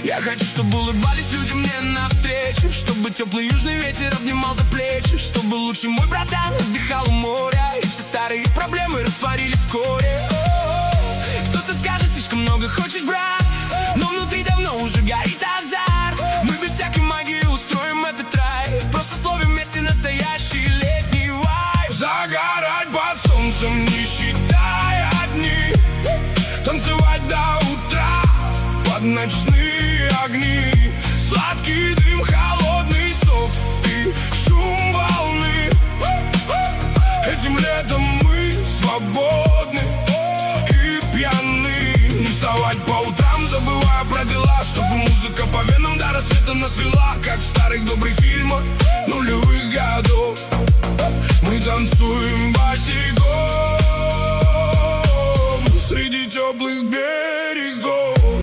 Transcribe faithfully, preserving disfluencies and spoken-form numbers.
Я хочу, чтобы улыбались люди мне навстречу, чтобы теплый южный ветер обнимал за плечи, чтобы лучший мой братан отдыхал у моря, и все старые проблемы растворились вскоре. Кто-то скажет, слишком много хочешь, брат, но внутри давно уже горит азарт. Мы без всякой магии устроим этот рай, просто словим вместе настоящий летний вайб. Загорать под солнцем, не считая дни, танцевать до утра под ночные огни. Сладкий дым, холодный сок и шум волны. Этим летом мы свободны и пьяны. Не вставать по утрам, забывая про дела, чтобы музыка по венам до рассвета нас вела, как в старых добрых фильмах нулевых годов. Мы танцуем босиком